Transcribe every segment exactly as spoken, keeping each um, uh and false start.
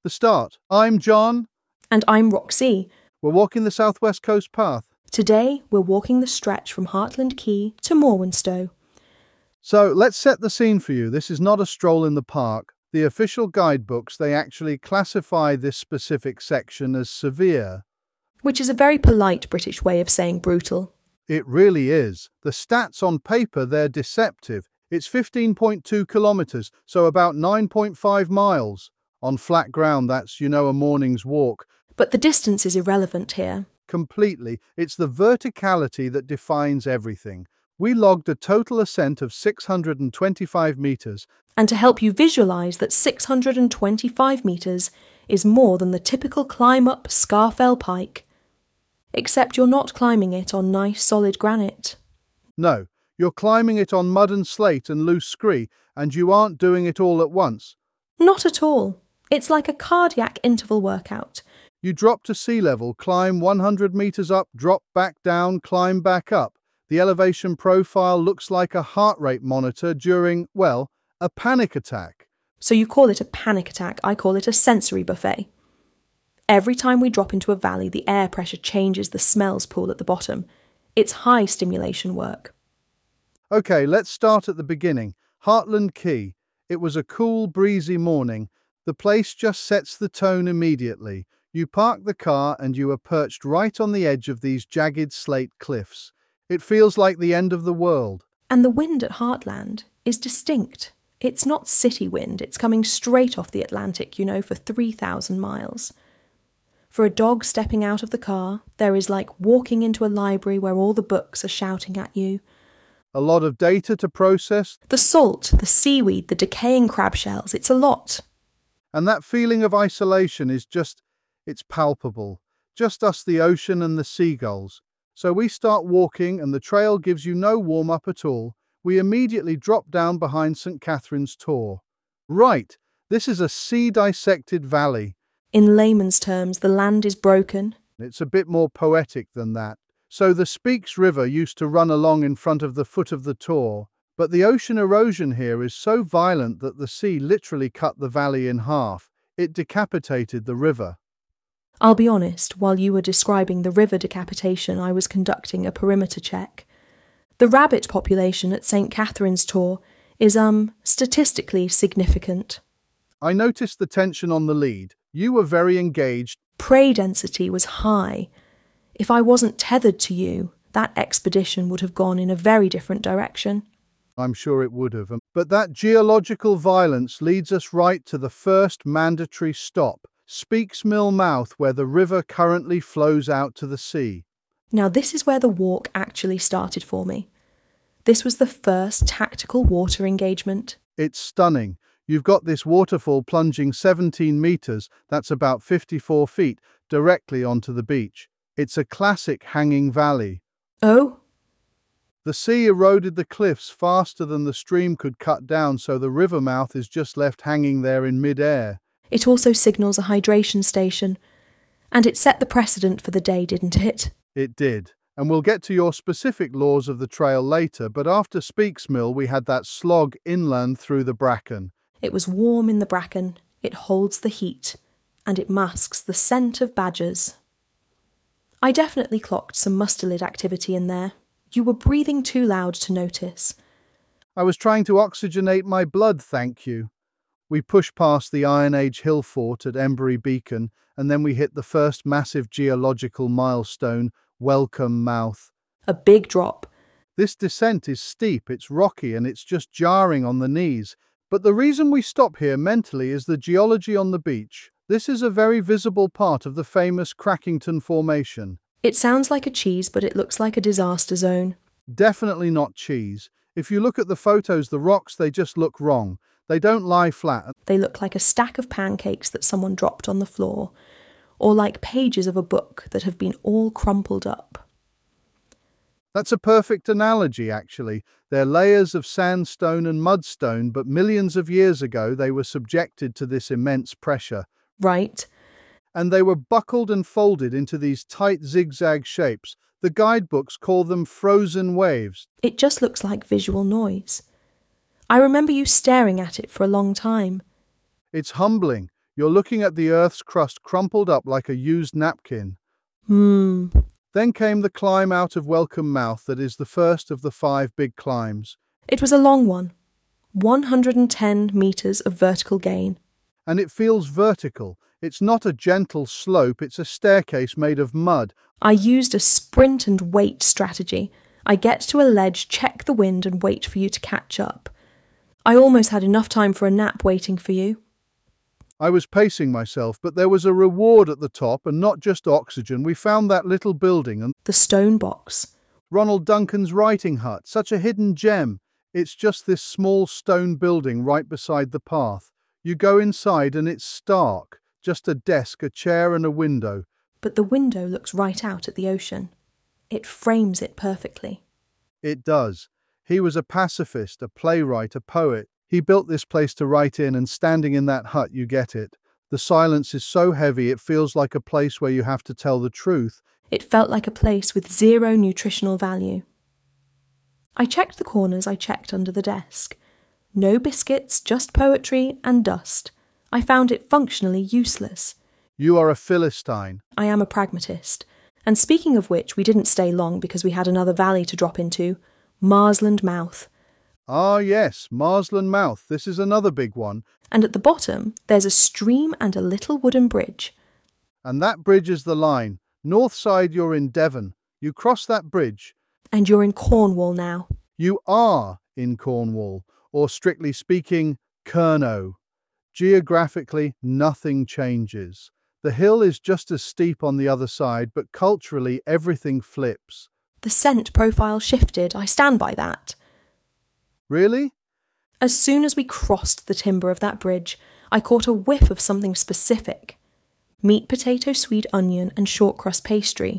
The start. I'm John. And I'm Roxy. We're walking the Southwest Coast Path. Today, we're walking the stretch from Hartland Quay to Morwenstow. So let's set the scene for you. This is not a stroll in the park. The official guidebooks, they actually classify this specific section as severe. Which is a very polite British way of saying brutal. It really is. The stats on paper, they're deceptive. It's fifteen point two kilometres, so about nine point five miles. On flat ground, that's, you know, a morning's walk. But the distance is irrelevant here. Completely. It's the verticality that defines everything. We logged a total ascent of six hundred twenty-five metres. And to help you visualise that six hundred twenty-five metres is more than the typical climb up Scafell Pike. Except you're not climbing it on nice solid granite. No, you're climbing it on mud and slate and loose scree, and you aren't doing it all at once. Not at all. It's like a cardiac interval workout. You drop to sea level, climb one hundred metres up, drop back down, climb back up. The elevation profile looks like a heart rate monitor during, well, a panic attack. So you call it a panic attack, I call it a sensory buffet. Every time we drop into a valley, the air pressure changes the smells pool at the bottom. It's high stimulation work. Okay, let's start at the beginning. Hartland Quay. It was a cool, breezy morning. The place just sets the tone immediately. You park the car and you are perched right on the edge of these jagged slate cliffs. It feels like the end of the world. And the wind at Heartland is distinct. It's not city wind, it's coming straight off the Atlantic, you know, for three thousand miles. For a dog stepping out of the car, there is like walking into a library where all the books are shouting at you. A lot of data to process. The salt, the seaweed, the decaying crab shells, it's a lot. And that feeling of isolation is just, it's palpable. Just us, the ocean and the seagulls. So we start walking and the trail gives you no warm-up at all. We immediately drop down behind Saint Catherine's Tor. Right, this is a sea-dissected valley. In layman's terms, the land is broken. It's a bit more poetic than that. So the Speaks River used to run along in front of the foot of the Tor, but the ocean erosion here is so violent that the sea literally cut the valley in half. It decapitated the river. I'll be honest, while you were describing the river decapitation, I was conducting a perimeter check. The rabbit population at Saint Catherine's Tor is, um, statistically significant. I noticed the tension on the lead. You were very engaged. Prey density was high. If I wasn't tethered to you, that expedition would have gone in a very different direction. I'm sure it would have. But that geological violence leads us right to the first mandatory stop, Speaks Mill Mouth, where the river currently flows out to the sea. Now this is where the walk actually started for me. This was the first tactical water engagement. It's stunning. You've got this waterfall plunging seventeen metres, that's about fifty-four feet, directly onto the beach. It's a classic hanging valley. Oh? The sea eroded the cliffs faster than the stream could cut down, so the river mouth is just left hanging there in mid-air. It also signals a hydration station. And it set the precedent for the day, didn't it? It did. And we'll get to your specific laws of the trail later, but after Speaks Mill we had that slog inland through the bracken. It was warm in the bracken, it holds the heat, and it masks the scent of badgers. I definitely clocked some mustelid activity in there. You were breathing too loud to notice. I was trying to oxygenate my blood, thank you. We pushed past the Iron Age hill fort at Embury Beacon, and then we hit the first massive geological milestone, Welcome Mouth. A big drop. This descent is steep, it's rocky, and it's just jarring on the knees. But the reason we stop here mentally is the geology on the beach. This is a very visible part of the famous Crackington Formation. It sounds like a cheese, but it looks like a disaster zone. Definitely not cheese. If you look at the photos, the rocks, they just look wrong. They don't lie flat. They look like a stack of pancakes that someone dropped on the floor, or like pages of a book that have been all crumpled up. That's a perfect analogy, actually. They're layers of sandstone and mudstone, but millions of years ago they were subjected to this immense pressure. Right. And they were buckled and folded into these tight zigzag shapes. The guidebooks call them frozen waves. It just looks like visual noise. I remember you staring at it for a long time. It's humbling. You're looking at the Earth's crust crumpled up like a used napkin. Hmm. Then came the climb out of Welcome Mouth that is the first of the five big climbs. It was a long one. one hundred ten metres of vertical gain. And it feels vertical. It's not a gentle slope, it's a staircase made of mud. I used a sprint and wait strategy. I get to a ledge, check the wind and wait for you to catch up. I almost had enough time for a nap waiting for you. I was pacing myself, but there was a reward at the top and not just oxygen. We found that little building and The stone box. Ronald Duncan's writing hut, such a hidden gem. It's just this small stone building right beside the path. You go inside and it's stark, just a desk, a chair and a window. But the window looks right out at the ocean. It frames it perfectly. It does. He was a pacifist, a playwright, a poet. He built this place to write in, and standing in that hut you get it. The silence is so heavy it feels like a place where you have to tell the truth. It felt like a place with zero nutritional value. I checked the corners, I checked under the desk. No biscuits, just poetry and dust. I found it functionally useless. You are a Philistine. I am a pragmatist. And speaking of which, we didn't stay long because we had another valley to drop into. Marsland Mouth. Ah yes, Marsland Mouth. This is another big one. And at the bottom, there's a stream and a little wooden bridge. And that bridge is the line. North side you're in Devon. You cross that bridge. And you're in Cornwall now. You are in Cornwall, or strictly speaking, Kernow. Geographically, nothing changes. The hill is just as steep on the other side, but culturally everything flips. The scent profile shifted, I stand by that. Really? As soon as we crossed the timber of that bridge, I caught a whiff of something specific. Meat, potato, sweet onion and short crust pastry.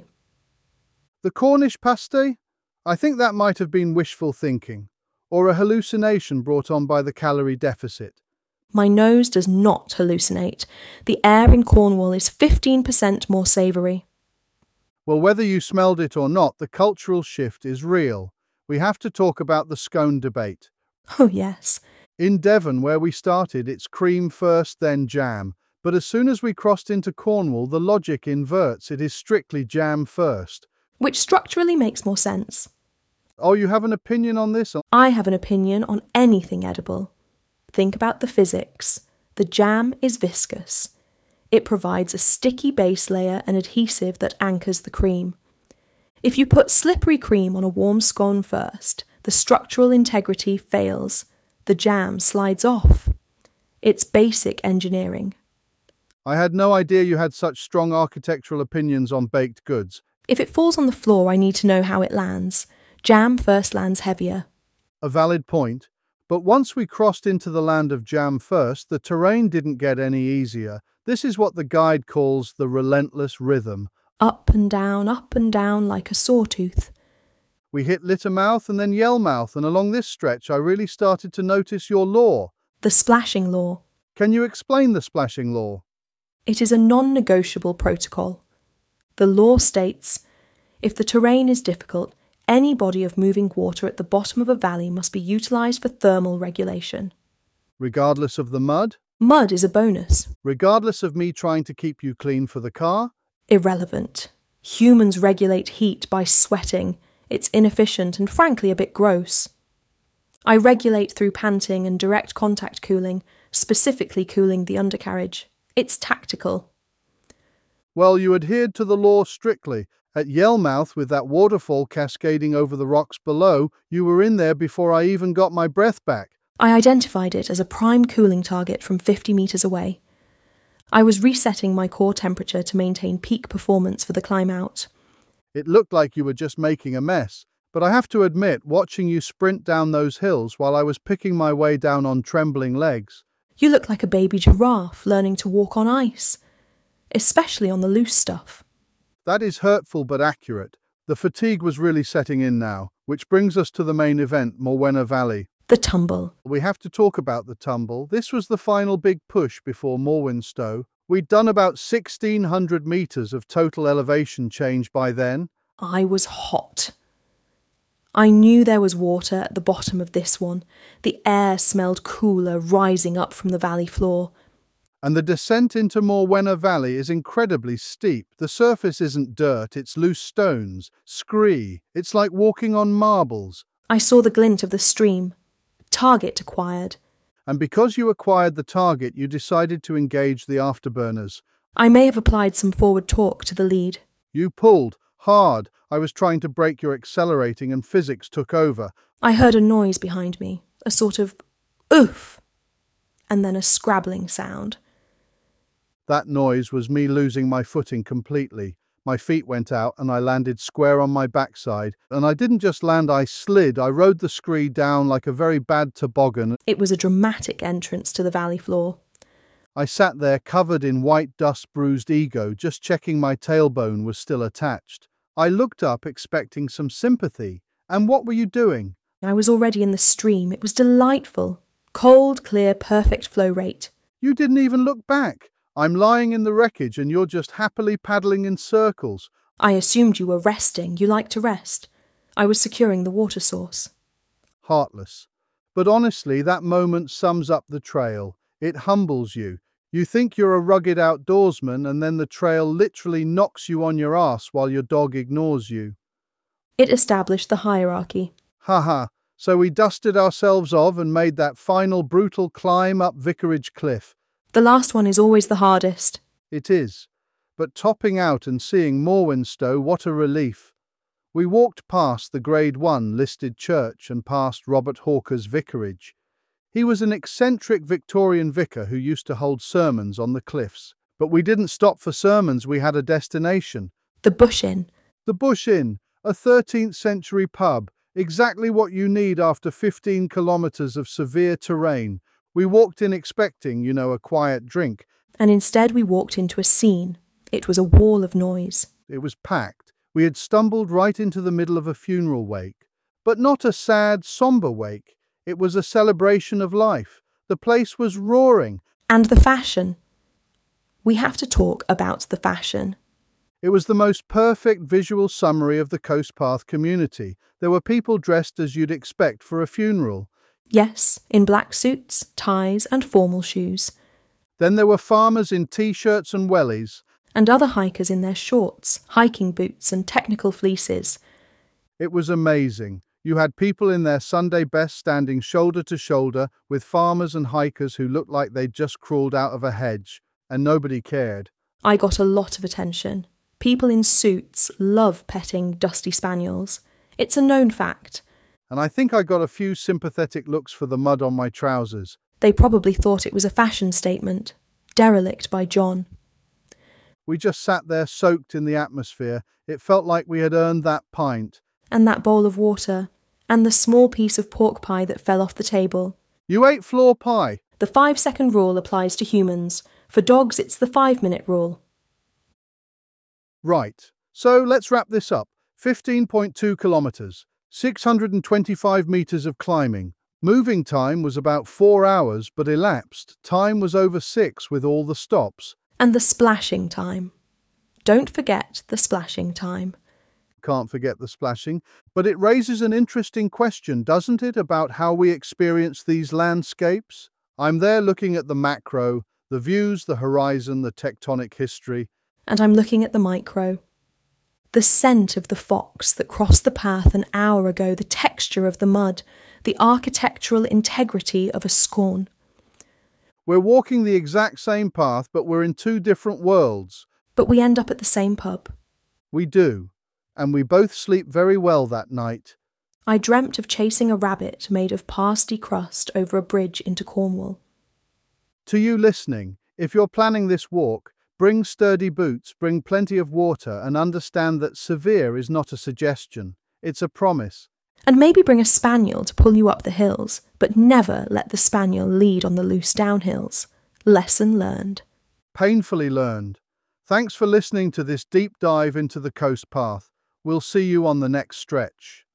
The Cornish pasty? I think that might have been wishful thinking, or a hallucination brought on by the calorie deficit. My nose does not hallucinate. The air in Cornwall is fifteen percent more savoury. Well, whether you smelled it or not, the cultural shift is real. We have to talk about the scone debate. Oh yes. In Devon, where we started, it's cream first, then jam. But as soon as we crossed into Cornwall, the logic inverts. It is strictly jam first. Which structurally makes more sense. Oh, you have an opinion on this? I have an opinion on anything edible. Think about the physics. The jam is viscous. It provides a sticky base layer and adhesive that anchors the cream. If you put slippery cream on a warm scone first, the structural integrity fails. The jam slides off. It's basic engineering. I had no idea you had such strong architectural opinions on baked goods. If it falls on the floor, I need to know how it lands. Jam first lands heavier. A valid point. But once we crossed into the land of jam first, the terrain didn't get any easier. This is what the guide calls the relentless rhythm. Up and down, up and down like a sawtooth. We hit Littermouth and then Yellmouth, and along this stretch I really started to notice your law. The splashing law. Can you explain the splashing law? It is a non-negotiable protocol. The law states, if the terrain is difficult, any body of moving water at the bottom of a valley must be utilised for thermal regulation. Regardless of the mud? Mud is a bonus. Regardless of me trying to keep you clean for the car? Irrelevant. Humans regulate heat by sweating. It's inefficient and frankly a bit gross. I regulate through panting and direct contact cooling, specifically cooling the undercarriage. It's tactical. Well, you adhered to the law strictly. At Yellmouth, with that waterfall cascading over the rocks below, you were in there before I even got my breath back. I identified it as a prime cooling target from fifty metres away. I was resetting my core temperature to maintain peak performance for the climb out. It looked like you were just making a mess, but I have to admit, watching you sprint down those hills while I was picking my way down on trembling legs. You look like a baby giraffe learning to walk on ice, especially on the loose stuff. That is hurtful but accurate. The fatigue was really setting in now, which brings us to the main event, Morwenna Valley. The tumble. We have to talk about the tumble. This was the final big push before Morwenstow. We'd done about sixteen hundred metres of total elevation change by then. I was hot. I knew there was water at the bottom of this one. The air smelled cooler rising up from the valley floor. And the descent into Morwenna Valley is incredibly steep. The surface isn't dirt, it's loose stones, scree. It's like walking on marbles. I saw the glint of the stream. Target acquired. And because you acquired the target, you decided to engage the afterburners. I may have applied some forward torque to the lead. You pulled hard. I was trying to brake your accelerating and physics took over. I heard a noise behind me, a sort of oof, and then a scrabbling sound. That noise was me losing my footing completely. My feet went out and I landed square on my backside. And I didn't just land, I slid. I rode the scree down like a very bad toboggan. It was a dramatic entrance to the valley floor. I sat there covered in white dust bruised ego, just checking my tailbone was still attached. I looked up expecting some sympathy. And what were you doing? I was already in the stream. It was delightful. Cold, clear, perfect flow rate. You didn't even look back. I'm lying in the wreckage and you're just happily paddling in circles. I assumed you were resting. You like to rest. I was securing the water source. Heartless. But honestly, that moment sums up the trail. It humbles you. You think you're a rugged outdoorsman and then the trail literally knocks you on your ass while your dog ignores you. It established the hierarchy. Haha. So we dusted ourselves off and made that final brutal climb up Vicarage Cliff. The last one is always the hardest. It is. But topping out and seeing Morwenstow, what a relief. We walked past the Grade one listed church and past Robert Hawker's vicarage. He was an eccentric Victorian vicar who used to hold sermons on the cliffs. But we didn't stop for sermons, we had a destination. The Bush Inn. The Bush Inn, a thirteenth century pub, exactly what you need after fifteen kilometres of severe terrain. We walked in expecting, you know, a quiet drink. And instead we walked into a scene. It was a wall of noise. It was packed. We had stumbled right into the middle of a funeral wake. But not a sad, sombre wake. It was a celebration of life. The place was roaring. And the fashion. We have to talk about the fashion. It was the most perfect visual summary of the Coast Path community. There were people dressed as you'd expect for a funeral. Yes, in black suits, ties and formal shoes. Then there were farmers in t-shirts and wellies. And other hikers in their shorts, hiking boots and technical fleeces. It was amazing. You had people in their Sunday best standing shoulder to shoulder with farmers and hikers who looked like they'd just crawled out of a hedge, and nobody cared. I got a lot of attention. People in suits love petting dusty spaniels. It's a known fact. And I think I got a few sympathetic looks for the mud on my trousers. They probably thought it was a fashion statement. Derelict by John. We just sat there soaked in the atmosphere. It felt like we had earned that pint. And that bowl of water. And the small piece of pork pie that fell off the table. You ate floor pie. The five-second rule applies to humans. For dogs, it's the five-minute rule. Right. So let's wrap this up. fifteen point two kilometres. six hundred twenty-five metres of climbing. Moving time was about four hours, but elapsed time was over six with all the stops. And the splashing time. Don't forget the splashing time. Can't forget the splashing, but it raises an interesting question, doesn't it, about how we experience these landscapes? I'm there looking at the macro, the views, the horizon, the tectonic history. And I'm looking at the micro. The scent of the fox that crossed the path an hour ago, the texture of the mud, the architectural integrity of a scorn. We're walking the exact same path, but we're in two different worlds. But we end up at the same pub. We do. And we both sleep very well that night. I dreamt of chasing a rabbit made of pasty crust over a bridge into Cornwall. To you listening, if you're planning this walk, bring sturdy boots, bring plenty of water, and understand that severe is not a suggestion. It's a promise. And maybe bring a spaniel to pull you up the hills, but never let the spaniel lead on the loose downhills. Lesson learned. Painfully learned. Thanks for listening to this deep dive into the Coast Path. We'll see you on the next stretch.